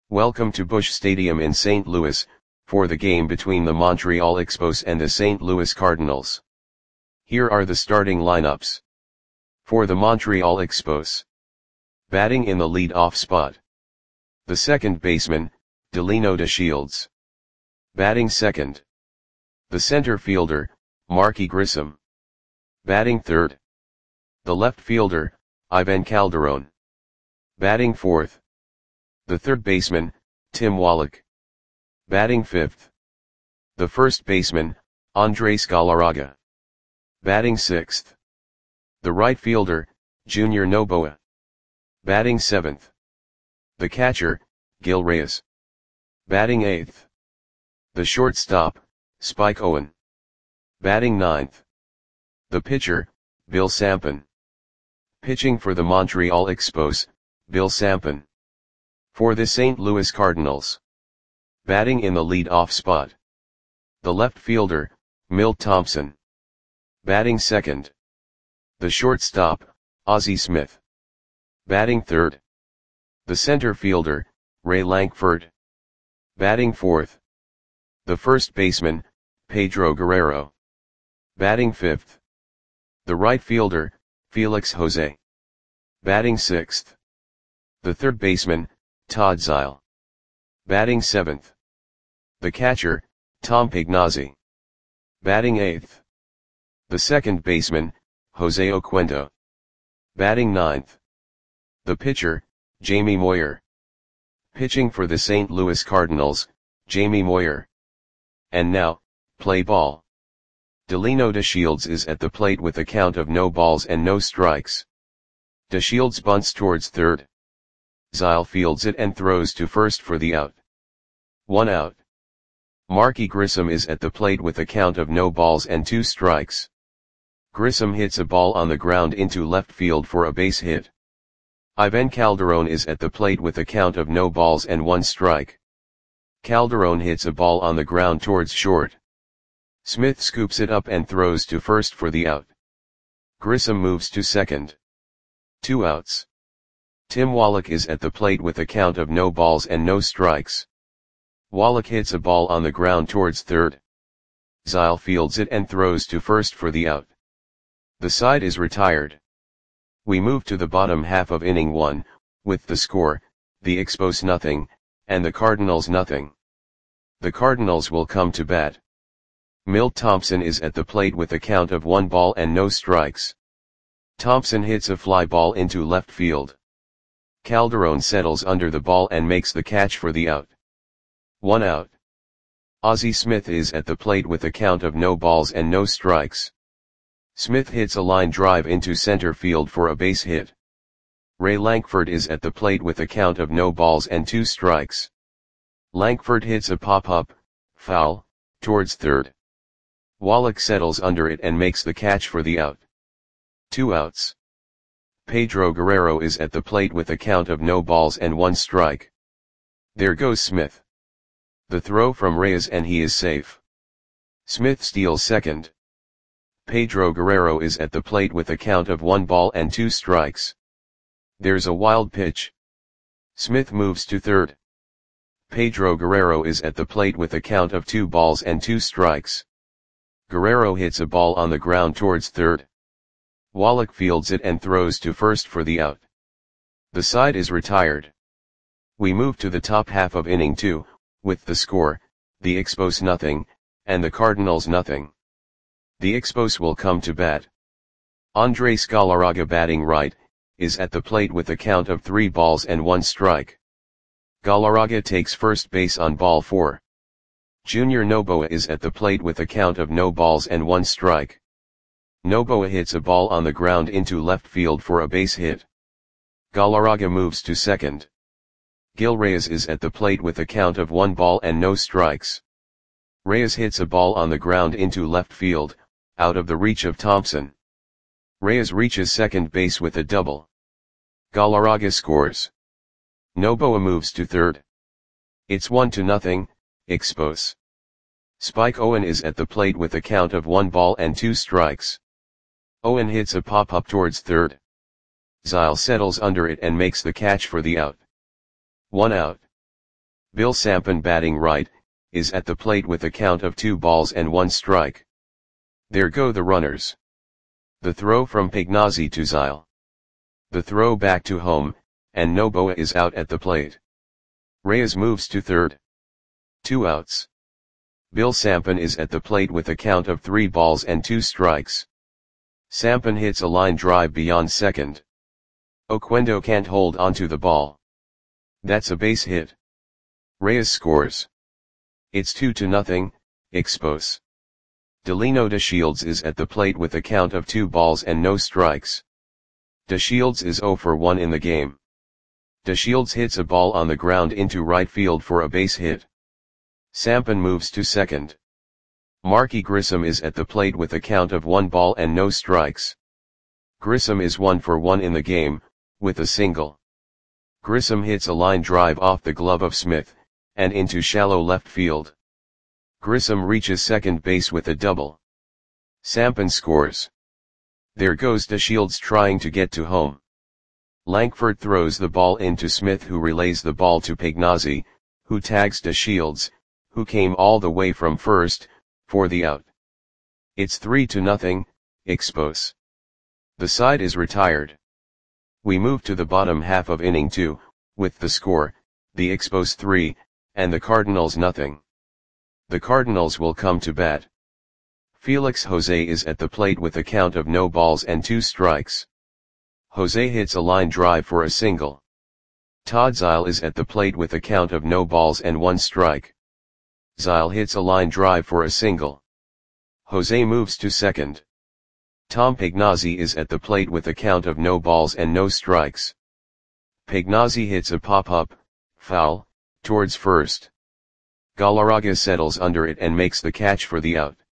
Welcome to Busch Stadium in St. Louis, for the game between the Montreal Expos and the St. Louis Cardinals. Here are the starting lineups. For the Montreal Expos. Batting in the lead-off spot. The second baseman, Delino DeShields. Batting second. The center fielder, Marky Grissom. Batting third. The left fielder, Ivan Calderon. Batting fourth. The third baseman, Tim Wallach. Batting fifth. The first baseman, Andres Galarraga. Batting sixth. The right fielder, Junior Noboa. Batting seventh. The catcher, Gil Reyes. Batting eighth. The shortstop, Spike Owen. Batting ninth. The pitcher, Bill Sampson. Pitching for the Montreal Expos, Bill Sampson. For the St. Louis Cardinals. Batting in the lead-off spot. The left fielder, Milt Thompson. Batting second. The shortstop, Ozzie Smith. Batting third. The center fielder, Ray Lankford. Batting fourth. The first baseman, Pedro Guerrero. Batting fifth. The right fielder, Felix Jose. Batting sixth. The third baseman, Todd Zeile. Batting seventh. The catcher, Tom Pignazzi. Batting eighth. The second baseman, Jose Oquendo. Batting ninth. The pitcher, Jamie Moyer. Pitching for the St. Louis Cardinals, Jamie Moyer. And now, play ball. Delino DeShields is at the plate with a count of no balls and no strikes. DeShields bunts towards third. Zeile fields it and throws to first for the out. 1 out. Marky Grissom is at the plate with a count of no balls and 2 strikes. Grissom hits a ball on the ground into left field for a base hit. Ivan Calderon is at the plate with a count of no balls and 1 strike. Calderon hits a ball on the ground towards short. Smith scoops it up and throws to first for the out. Grissom moves to second. 2 outs. Tim Wallach is at the plate with a count of no balls and no strikes. Wallach hits a ball on the ground towards third. Zeile fields it and throws to first for the out. The side is retired. We move to the bottom half of inning 1, with the score, the Expos nothing, and the Cardinals nothing. The Cardinals will come to bat. Milt Thompson is at the plate with a count of 1 ball and no strikes. Thompson hits a fly ball into left field. Calderon settles under the ball and makes the catch for the out. 1 out. Ozzie Smith is at the plate with a count of no balls and no strikes. Smith hits a line drive into center field for a base hit. Ray Lankford is at the plate with a count of no balls and 2 strikes. Lankford hits a pop-up, foul, towards third. Wallach settles under it and makes the catch for the out. 2 outs. Pedro Guerrero is at the plate with a count of no balls and 1 strike. There goes Smith. The throw from Reyes and he is safe. Smith steals second. Pedro Guerrero is at the plate with a count of 1 ball and 2 strikes. There's a wild pitch. Smith moves to third. Pedro Guerrero is at the plate with a count of 2 balls and 2 strikes. Guerrero hits a ball on the ground towards third. Wallach fields it and throws to first for the out. The side is retired. We move to the top half of inning 2, with the score, the Expos nothing, and the Cardinals nothing. The Expos will come to bat. Andres Galarraga batting right, is at the plate with a count of 3 balls and 1 strike. Galarraga takes first base on ball 4. Junior Noboa is at the plate with a count of no balls and 1 strike. Noboa hits a ball on the ground into left field for a base hit. Galarraga moves to second. Gil Reyes is at the plate with a count of 1 ball and no strikes. Reyes hits a ball on the ground into left field, out of the reach of Thompson. Reyes reaches second base with a double. Galarraga scores. Noboa moves to third. It's 1-0, Expos. Spike Owen is at the plate with a count of 1 ball and 2 strikes. Owen hits a pop-up towards third. Zeile settles under it and makes the catch for the out. 1 out. Bill Sampson batting right, is at the plate with a count of 2 balls and 1 strike. There go the runners. The throw from Pagnozzi to Zile. The throw back to home, and Noboa is out at the plate. Reyes moves to third. 2 outs. Bill Sampson is at the plate with a count of 3 balls and 2 strikes. Sampson hits a line drive beyond second. Oquendo can't hold onto the ball. That's a base hit. Reyes scores. It's 2-0, Expos. Delino DeShields is at the plate with a count of 2 balls and no strikes. DeShields is 0 for 1 in the game. DeShields hits a ball on the ground into right field for a base hit. Sampson moves to second. Marky Grissom is at the plate with a count of 1 ball and no strikes. Grissom is 1 for 1 in the game, with a single. Grissom hits a line drive off the glove of Smith, and into shallow left field. Grissom reaches second base with a double. Sampson scores. There goes DeShields trying to get to home. Lankford throws the ball into Smith, who relays the ball to Pagnozzi, who tags DeShields, who came all the way from first, for the out. It's 3-0, Expos. The side is retired. We move to the bottom half of inning 2, with the score, the Expos 3, and the Cardinals nothing. The Cardinals will come to bat. Felix Jose is at the plate with a count of no balls and 2 strikes. Jose hits a line drive for a single. Todd Zile is at the plate with a count of no balls and 1 strike. Zile hits a line drive for a single. Jose moves to second. Tom Pagnozzi is at the plate with a count of no balls and no strikes. Pagnozzi hits a pop-up, foul, towards first. Galarraga settles under it and makes the catch for the out.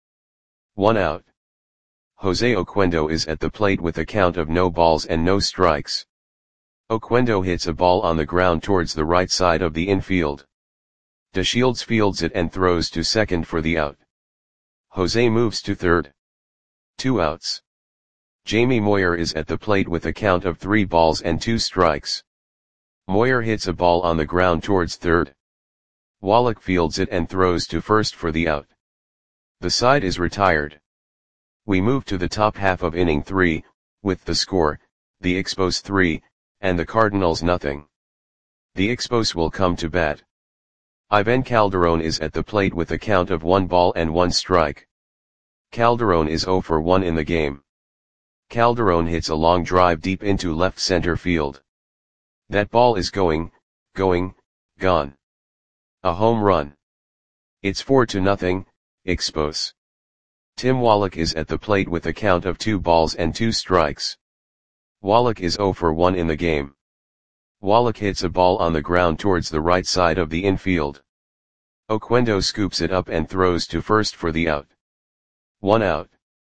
1 out. Jose Oquendo is at the plate with a count of no balls and no strikes. Oquendo hits a ball on the ground towards the right side of the infield. DeShields fields it and throws to second for the out. Jose moves to third. 2 outs. Jamie Moyer is at the plate with a count of 3 balls and 2 strikes. Moyer hits a ball on the ground towards third. Wallach fields it and throws to first for the out. The side is retired. We move to the top half of inning 3, with the score, the Expos 3, and the Cardinals nothing. The Expos will come to bat. Ivan Calderon is at the plate with a count of 1 ball and 1 strike. Calderon is 0 for 1 in the game. Calderon hits a long drive deep into left center field. That ball is gone. A home run. It's 4-0, Expos. Tim Wallach is at the plate with a count of 2 balls and 2 strikes. Wallach is 0 for 1 in the game. Wallach hits a ball on the ground towards the right side of the infield. Oquendo scoops it up and throws to first for the out. 1 out.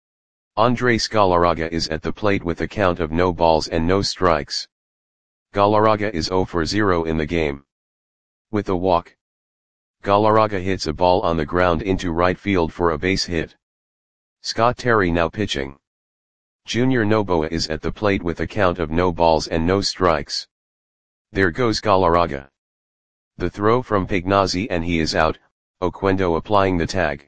Andres Galarraga is at the plate with a count of no balls and no strikes. Galarraga is 0 for 0 in the game. With a walk. Galarraga hits a ball on the ground into right field for a base hit. Scott Terry now pitching. Junior Noboa is at the plate with a count of no balls and no strikes. There goes Galarraga. The throw from Pagnozzi and he is out, Oquendo applying the tag.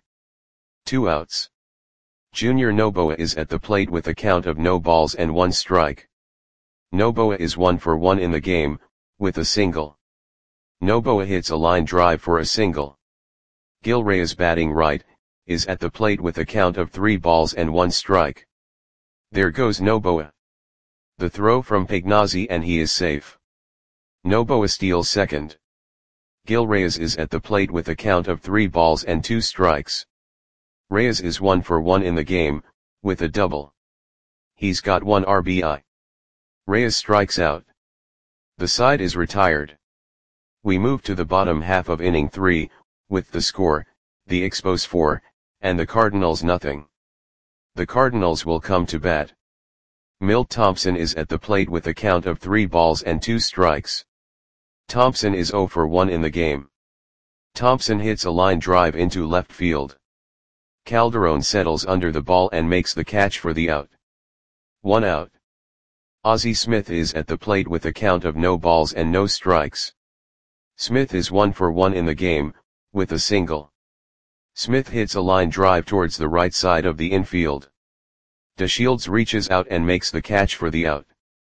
2 outs. Junior Noboa is at the plate with a count of no balls and 1 strike. Noboa is 1 for 1 in the game, with a single. Noboa hits a line drive for a single. Gil Reyes batting right, is at the plate with a count of 3 balls and 1 strike. There goes Noboa. The throw from Pagnozzi and he is safe. Noboa steals second. Gil Reyes is at the plate with a count of 3 balls and 2 strikes. Reyes is 1 for 1 in the game, with a double. He's got 1 RBI. Reyes strikes out. The side is retired. We move to the bottom half of inning 3, with the score, the Expos 4, and the Cardinals nothing. The Cardinals will come to bat. Milt Thompson is at the plate with a count of 3 balls and 2 strikes. Thompson is 0 for 1 in the game. Thompson hits a line drive into left field. Calderon settles under the ball and makes the catch for the out. 1 out. Ozzie Smith is at the plate with a count of no balls and no strikes. Smith is 1 for 1 in the game, with a single. Smith hits a line drive towards the right side of the infield. DeShields reaches out and makes the catch for the out.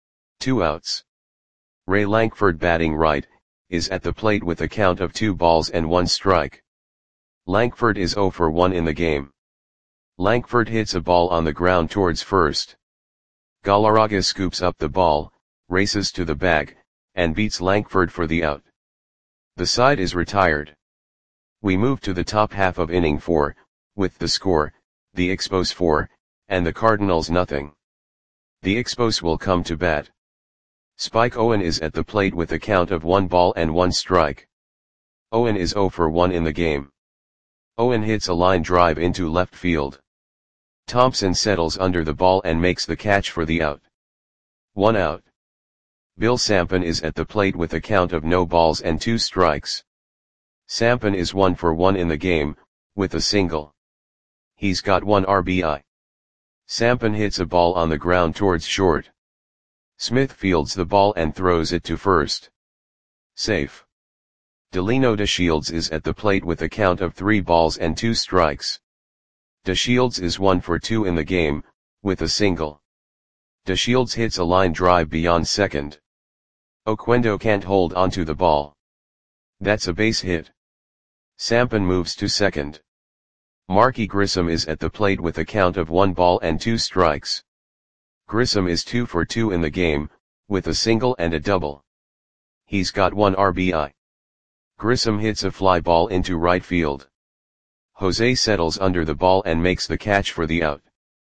2 outs. Ray Lankford, batting right, is at the plate with a count of 2 balls and 1 strike. Lankford is 0 for 1 in the game. Lankford hits a ball on the ground towards first. Galarraga scoops up the ball, races to the bag, and beats Lankford for the out. The side is retired. We move to the top half of inning 4, with the score, the Expos 4, and the Cardinals nothing. The Expos will come to bat. Spike Owen is at the plate with a count of 1 ball and 1 strike. Owen is 0 for 1 in the game. Owen hits a line drive into left field. Thompson settles under the ball and makes the catch for the out. 1 out. Bill Sampen is at the plate with a count of no balls and 2 strikes. Sampen is 1 for 1 in the game, with a single. He's got 1 RBI. Sampen hits a ball on the ground towards short. Smith fields the ball and throws it to first. Safe. Delino DeShields is at the plate with a count of 3 balls and 2 strikes. DeShields is 1 for 2 in the game, with a single. DeShields hits a line drive beyond second. Oquendo can't hold onto the ball. That's a base hit. Sampen moves to second. Marky Grissom is at the plate with a count of 1 ball and 2 strikes. Grissom is 2 for 2 in the game, with a single and a double. He's got 1 RBI. Grissom hits a fly ball into right field. Jose settles under the ball and makes the catch for the out.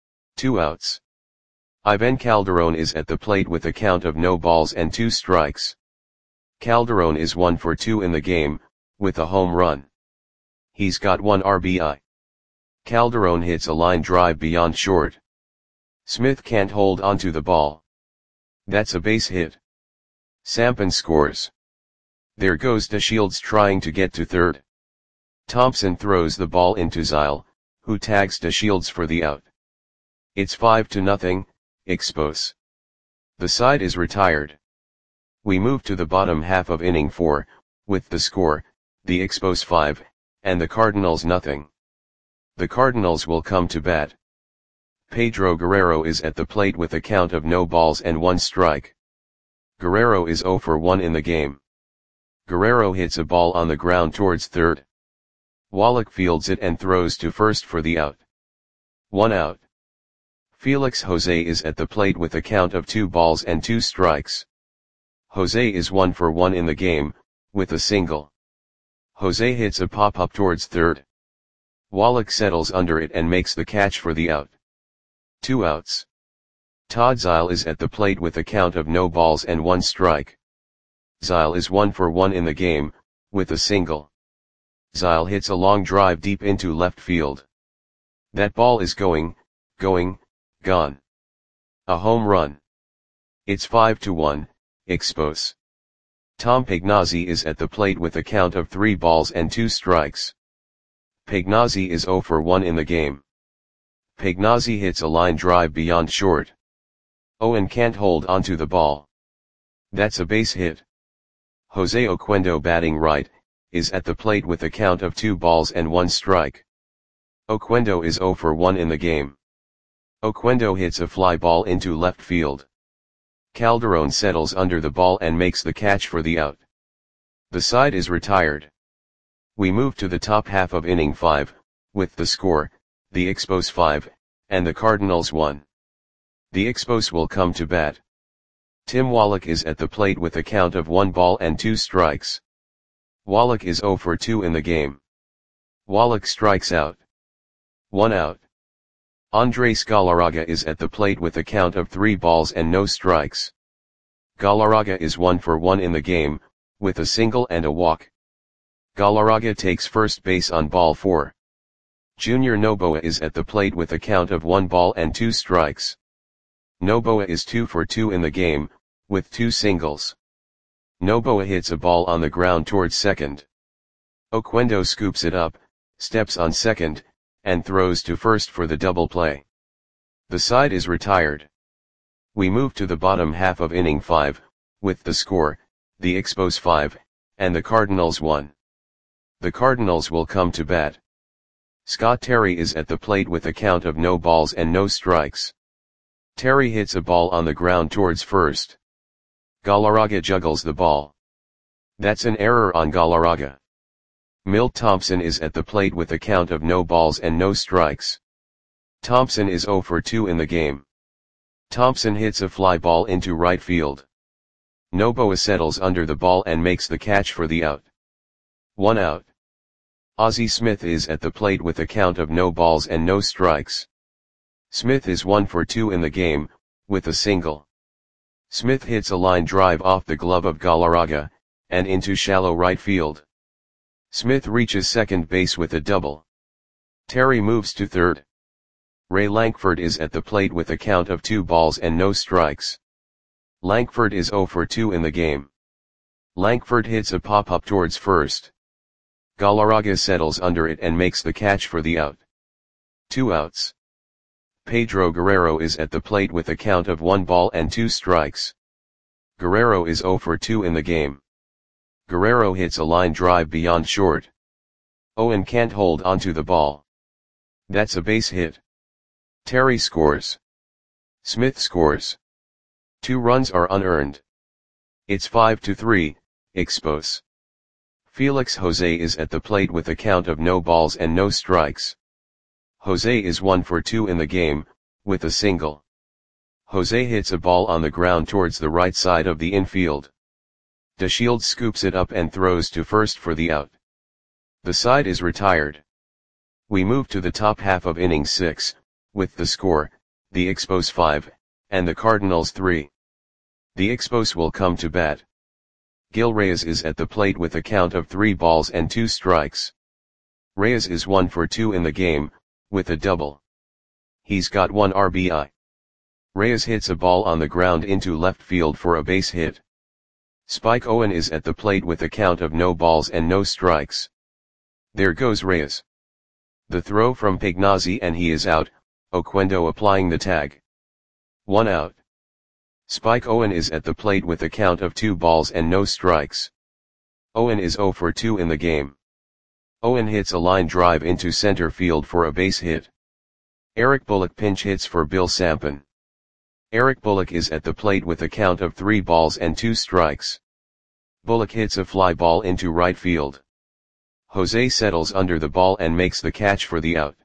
2 outs. Ivan Calderon is at the plate with a count of no balls and 2 strikes. Calderon is 1 for 2 in the game, with a home run. He's got 1 RBI. Calderon hits a line drive beyond short. Smith can't hold onto the ball. That's a base hit. Sampen scores. There goes DeShields trying to get to third. Thompson throws the ball into Zile, who tags DeShields for the out. It's 5-0, Expos. The side is retired. We move to the bottom half of inning 4, with the score, the Expos 5, and the Cardinals nothing. The Cardinals will come to bat. Pedro Guerrero is at the plate with a count of no balls and 1 strike. Guerrero is 0 for 1 in the game. Guerrero hits a ball on the ground towards third. Wallach fields it and throws to first for the out. 1 out. Felix Jose is at the plate with a count of 2 balls and 2 strikes. Jose is 1 for 1 in the game, with a single. Jose hits a pop-up towards third. Wallach settles under it and makes the catch for the out. 2 outs. Todd Zile is at the plate with a count of no balls and 1 strike. Zile is 1 for 1 in the game, with a single. Zile hits a long drive deep into left field. That ball is gone. A home run. It's 5-1, Expos. Tom Pagnazzi is at the plate with a count of 3 balls and 2 strikes. Pagnazzi is 0 for 1 in the game. Pagnazzi hits a line drive beyond short. Owen can't hold onto the ball. That's a base hit. Jose Oquendo, batting right, is at the plate with a count of 2 balls and 1 strike. Oquendo is 0 for 1 in the game. Oquendo hits a fly ball into left field. Calderon settles under the ball and makes the catch for the out. The side is retired. We move to the top half of inning 5, with the score, the Expos 5, and the Cardinals 1. The Expos will come to bat. Tim Wallach is at the plate with a count of 1 ball and 2 strikes. Wallach is 0 for 2 in the game. Wallach strikes out. 1 out. Andres Galarraga is at the plate with a count of 3 balls and no strikes. Galarraga is 1 for 1 in the game, with a single and a walk. Galarraga takes first base on ball 4. Junior Noboa is at the plate with a count of 1 ball and 2 strikes. Noboa is 2 for 2 in the game, with 2 singles. Noboa hits a ball on the ground towards second. Oquendo scoops it up, steps on second, and throws to first for the double play. The side is retired. We move to the bottom half of inning 5, with the score, the Expos 5, and the Cardinals 1. The Cardinals will come to bat. Scott Terry is at the plate with a count of no balls and no strikes. Terry hits a ball on the ground towards first. Galarraga juggles the ball. That's an error on Galarraga. Milt Thompson is at the plate with a count of no balls and no strikes. Thompson is 0 for 2 in the game. Thompson hits a fly ball into right field. Noboa settles under the ball and makes the catch for the out. 1 out. Ozzie Smith is at the plate with a count of no balls and no strikes. Smith is 1 for 2 in the game, with a single. Smith hits a line drive off the glove of Galarraga, and into shallow right field. Smith reaches second base with a double. Terry moves to third. Ray Lankford is at the plate with a count of 2 balls and no strikes. Lankford is 0 for 2 in the game. Lankford hits a pop-up towards first. Galarraga settles under it and makes the catch for the out. 2 outs. Pedro Guerrero is at the plate with a count of 1 ball and 2 strikes. Guerrero is 0 for 2 in the game. Guerrero hits a line drive beyond short. Owen can't hold onto the ball. That's a base hit. Terry scores. Smith scores. 2 runs are unearned. It's 5-3, Expos. Felix Jose is at the plate with a count of no balls and no strikes. Jose is 1 for 2 in the game, with a single. Jose hits a ball on the ground towards the right side of the infield. DeShields scoops it up and throws to first for the out. The side is retired. We move to the top half of inning 6, with the score, the Expos 5, and the Cardinals 3. The Expos will come to bat. Gil Reyes is at the plate with a count of 3 balls and 2 strikes. Reyes is 1 for 2 in the game, with a double. He's got 1 RBI. Reyes hits a ball on the ground into left field for a base hit. Spike Owen is at the plate with a count of no balls and no strikes. There goes Reyes. The throw from Pignazzi and he is out, Oquendo applying the tag. 1 out. Spike Owen is at the plate with a count of 2 balls and no strikes. Owen is 0 for 2 in the game. Owen hits a line drive into center field for a base hit. Eric Bullock pinch hits for Bill Sampen. Eric Bullock is at the plate with a count of 3 balls and 2 strikes. Bullock hits a fly ball into right field. Jose settles under the ball and makes the catch for the out.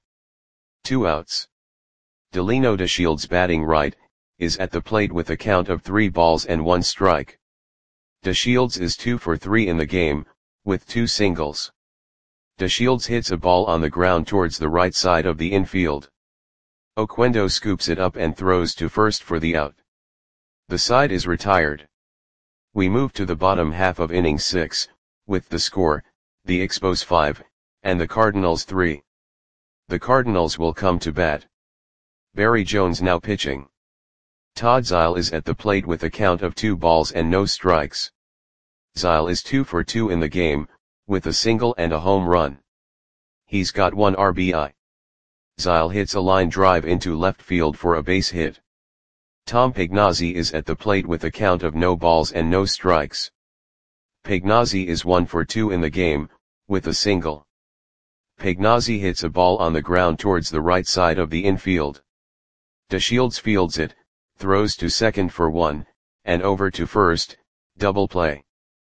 2 outs. Delino DeShields batting right, is at the plate with a count of 3 balls and 1 strike. DeShields is 2 for 3 in the game, with 2 singles. DeShields hits a ball on the ground towards the right side of the infield. Oquendo scoops it up and throws to first for the out. The side is retired. We move to the bottom half of inning 6, with the score, the Expos 5, and the Cardinals 3. The Cardinals will come to bat. Barry Jones now pitching. Todd Zeile is at the plate with a count of 2 balls and no strikes. Zeile is 2 for 2 in the game, with a single and a home run. He's got 1 RBI. Zeile hits a line drive into left field for a base hit. Tom Pignazzi is at the plate with a count of no balls and no strikes. Pignazzi is 1 for 2 in the game, with a single. Pignazzi hits a ball on the ground towards the right side of the infield. DeShields fields it, throws to second for 1, and over to first, double play.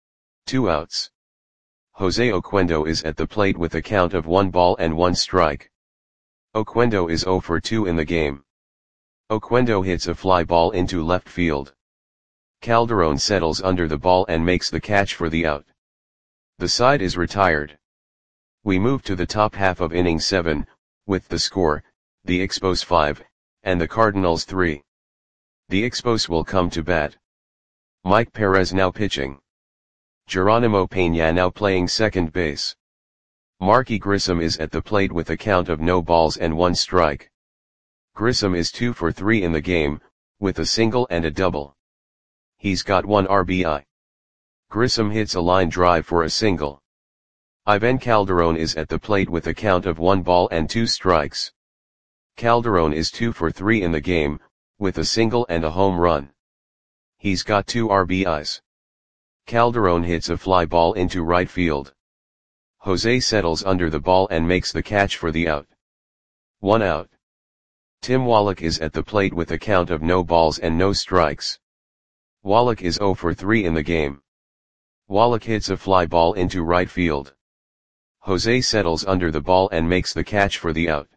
2 outs. Jose Oquendo is at the plate with a count of 1 ball and 1 strike. Oquendo is 0 for 2 in the game. Oquendo hits a fly ball into left field. Calderon settles under the ball and makes the catch for the out. The side is retired. We move to the top half of inning 7, with the score, the Expos 5, and the Cardinals 3. The Expos will come to bat. Mike Perez now pitching. Geronimo Peña now playing second base. Marky Grissom is at the plate with a count of no balls and 1 strike. Grissom is 2 for 3 in the game, with a single and a double. He's got 1 RBI. Grissom hits a line drive for a single. Ivan Calderon is at the plate with a count of 1 ball and 2 strikes. Calderon is 2 for 3 in the game, with a single and a home run. He's got 2 RBIs. Calderon hits a fly ball into right field. Jose settles under the ball and makes the catch for the out. 1 out. Tim Wallach is at the plate with a count of no balls and no strikes. Wallach is 0 for 3 in the game. Wallach hits a fly ball into right field. Jose settles under the ball and makes the catch for the out.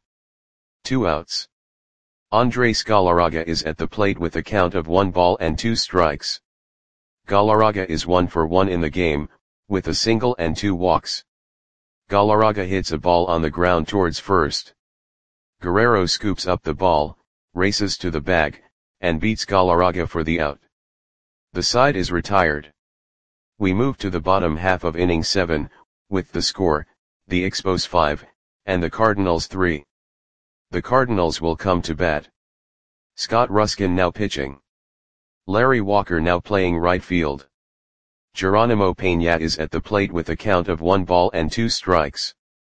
2 outs. Andres Galarraga is at the plate with a count of 1 ball and 2 strikes. Galarraga is 1 for 1 in the game, with a single and 2 walks. Galarraga hits a ball on the ground towards first. Guerrero scoops up the ball, races to the bag, and beats Galarraga for the out. The side is retired. We move to the bottom half of inning 7, with the score, the Expos 5, and the Cardinals 3. The Cardinals will come to bat. Scott Ruskin now pitching. Larry Walker now playing right field. Geronimo Peña is at the plate with a count of 1 ball and 2 strikes.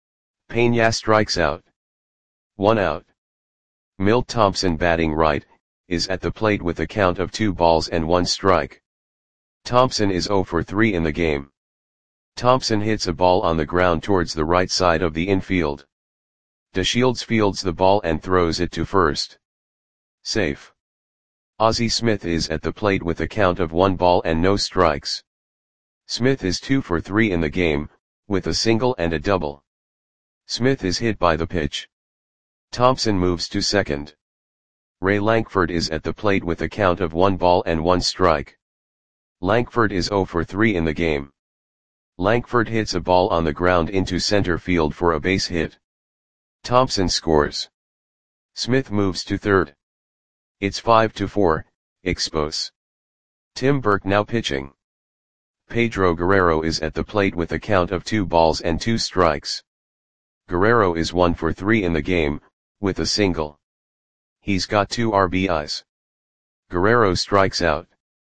Peña strikes out. 1 out. Milt Thompson batting right, is at the plate with a count of 2 balls and 1 strike. Thompson is 0 for 3 in the game. Thompson hits a ball on the ground towards the right side of the infield. DeShields fields the ball and throws it to first. Safe. Ozzie Smith is at the plate with a count of 1 ball and no strikes. Smith is 2 for 3 in the game, with a single and a double. Smith is hit by the pitch. Thompson moves to second. Ray Lankford is at the plate with a count of 1 ball and 1 strike. Lankford is 0 for 3 in the game. Lankford hits a ball on the ground into center field for a base hit. Thompson scores. Smith moves to third. It's 5-4, Expos. Tim Burke now pitching. Pedro Guerrero is at the plate with a count of 2 balls and 2 strikes. Guerrero is 1 for 3 in the game, with a single. He's got 2 RBIs. Guerrero strikes out.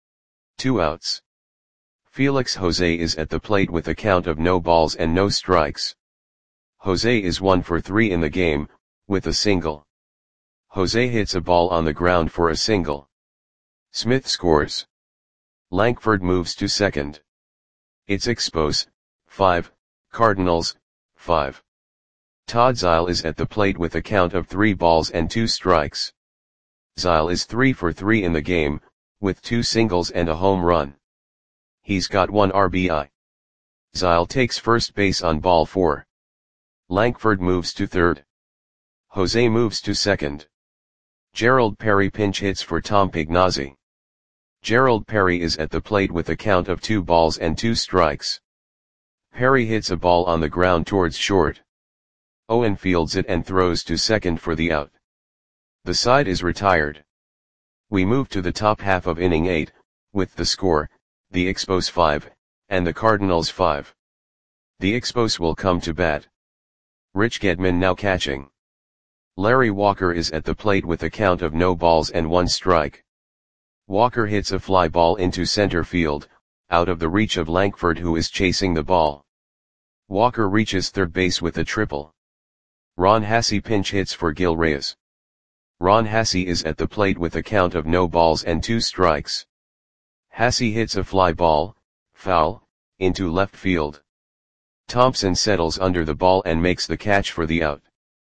2 outs. Felix Jose is at the plate with a count of no balls and no strikes. Jose is 1 for 3 in the game, with a single. Jose hits a ball on the ground for a single. Smith scores. Lankford moves to second. It's Expos, 5, Cardinals, 5. Todd Zeile is at the plate with a count of 3 balls and 2 strikes. Zeile is 3 for 3 in the game, with 2 singles and a home run. He's got 1 RBI. Zeile takes first base on ball 4. Lankford moves to third. Jose moves to second. Gerald Perry pinch hits for Tom Pignazzi. Gerald Perry is at the plate with a count of 2 balls and 2 strikes. Perry hits a ball on the ground towards short. Owen fields it and throws to second for the out. The side is retired. We move to the top half of inning 8, with the score, the Expos 5, and the Cardinals 5. The Expos will come to bat. Rich Gedman now catching. Larry Walker is at the plate with a count of no balls and 1 strike. Walker hits a fly ball into center field, out of the reach of Lankford who is chasing the ball. Walker reaches third base with a triple. Ron Hassey pinch hits for Gil Reyes. Ron Hassey is at the plate with a count of no balls and 2 strikes. Hassey hits a fly ball, foul, into left field. Thompson settles under the ball and makes the catch for the out.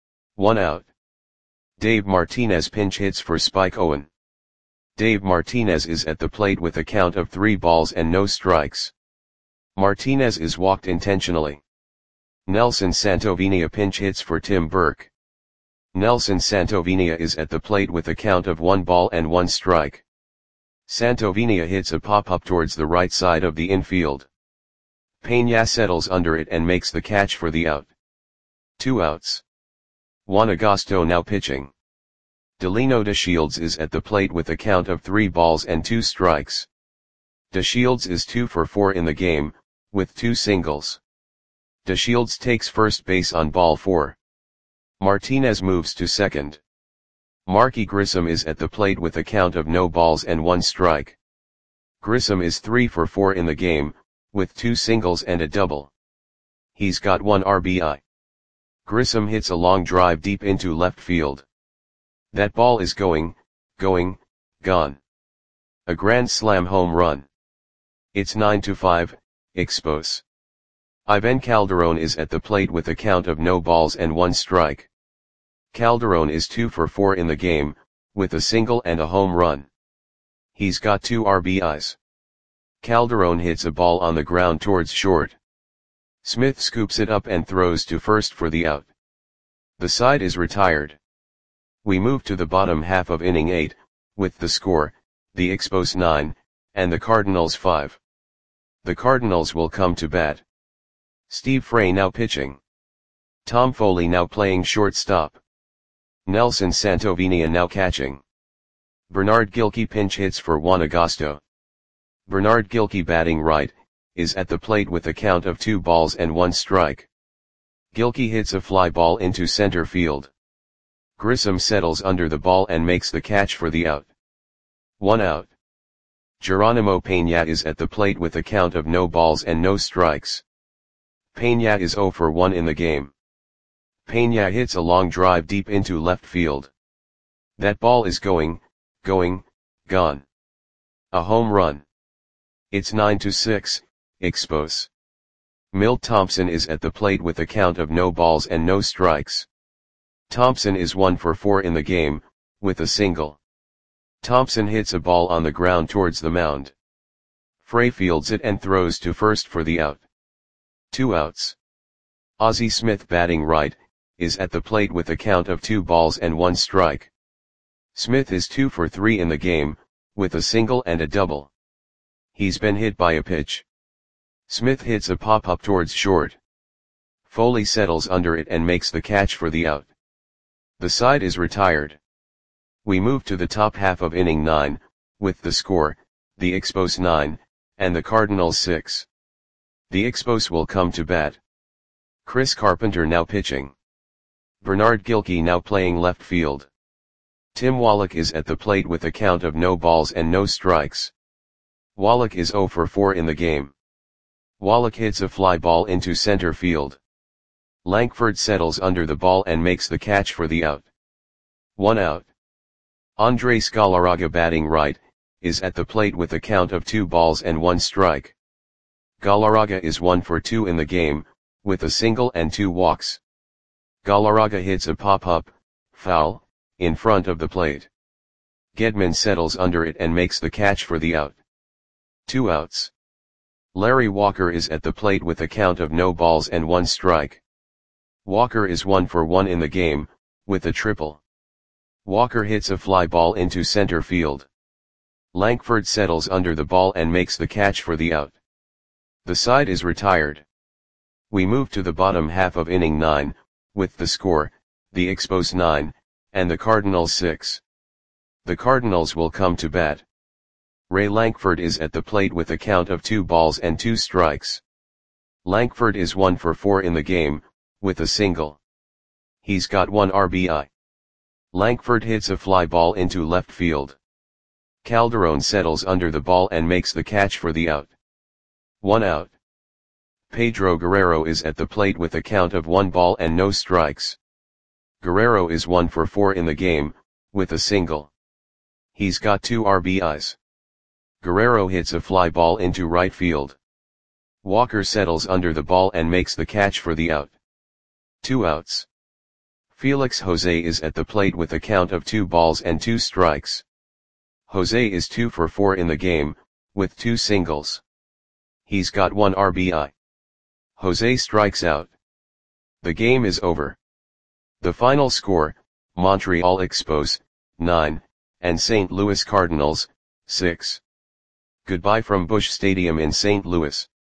1 out. Dave Martinez pinch hits for Spike Owen. Dave Martinez is at the plate with a count of 3 balls and no strikes. Martinez is walked intentionally. Nelson Santovenia pinch hits for Tim Burke. Nelson Santovenia is at the plate with a count of 1 ball and 1 strike. Santovenia hits a pop-up towards the right side of the infield. Peña settles under it and makes the catch for the out. 2 outs. Juan Agosto now pitching. Delino DeShields is at the plate with a count of 3 balls and 2 strikes. DeShields is 2 for 4 in the game, with 2 singles. DeShields takes first base on ball 4. Martinez moves to second. Marky Grissom is at the plate with a count of no balls and 1 strike. Grissom is 3 for 4 in the game, with 2 singles and a double. He's got 1 RBI. Grissom hits a long drive deep into left field. That ball is going, gone. A grand slam home run. It's 9-5, Expos. Ivan Calderon is at the plate with a count of no balls and one strike. Calderon is 2 for 4 in the game, with a single and a home run. He's got 2 RBIs. Calderon hits a ball on the ground towards short. Smith scoops it up and throws to first for the out. The side is retired. We move to the bottom half of inning 8, with the score, the Expos 9, and the Cardinals 5. The Cardinals will come to bat. Steve Frey now pitching. Tom Foley now playing shortstop. Nelson Santovenia now catching. Bernard Gilkey pinch hits for Juan Agosto. Bernard Gilkey batting right, is at the plate with a count of 2 balls and 1 strike. Gilkey hits a fly ball into center field. Grissom settles under the ball and makes the catch for the out. 1 out. Geronimo Peña is at the plate with a count of no balls and no strikes. Peña is 0 for 1 in the game. Peña hits a long drive deep into left field. That ball is gone. A home run. It's 9-6, Expos. Milt Thompson is at the plate with a count of no balls and no strikes. Thompson is 1 for 4 in the game, with a single. Thompson hits a ball on the ground towards the mound. Frey fields it and throws to first for the out. 2 outs. Ozzie Smith batting right, is at the plate with a count of 2 balls and 1 strike. Smith is 2 for 3 in the game, with a single and a double. He's been hit by a pitch. Smith hits a pop-up towards short. Foley settles under it and makes the catch for the out. The side is retired. We move to the top half of inning 9, with the score, the Expos 9, and the Cardinals 6. The Expos will come to bat. Chris Carpenter now pitching. Bernard Gilkey now playing left field. Tim Wallach is at the plate with a count of no balls and no strikes. Wallach is 0 for 4 in the game. Wallach hits a fly ball into center field. Lankford settles under the ball and makes the catch for the out. 1 out. Andres Galarraga batting right, is at the plate with a count of 2 balls and 1 strike. Galarraga is 1 for 2 in the game, with a single and 2 walks. Galarraga hits a pop-up, foul, in front of the plate. Gedman settles under it and makes the catch for the out. 2 outs. Larry Walker is at the plate with a count of no balls and 1 strike. Walker is 1 for 1 in the game, with a triple. Walker hits a fly ball into center field. Lankford settles under the ball and makes the catch for the out. The side is retired. We move to the bottom half of inning 9, with the score, the Expos 9, and the Cardinals 6. The Cardinals will come to bat. Ray Lankford is at the plate with a count of 2 balls and 2 strikes. Lankford is 1 for 4 in the game, with a single. He's got 1 RBI. Lankford hits a fly ball into left field. Calderon settles under the ball and makes the catch for the out. 1 out. Pedro Guerrero is at the plate with a count of 1 ball and no strikes. Guerrero is 1 for 4 in the game, with a single. He's got 2 RBIs. Guerrero hits a fly ball into right field. Walker settles under the ball and makes the catch for the out. 2 outs. Felix Jose is at the plate with a count of 2 balls and 2 strikes. Jose is 2 for 4 in the game, with 2 singles. He's got 1 RBI. Jose strikes out. The game is over. The final score, Montreal Expos, 9, and St. Louis Cardinals, 6. Goodbye from Busch Stadium in St. Louis.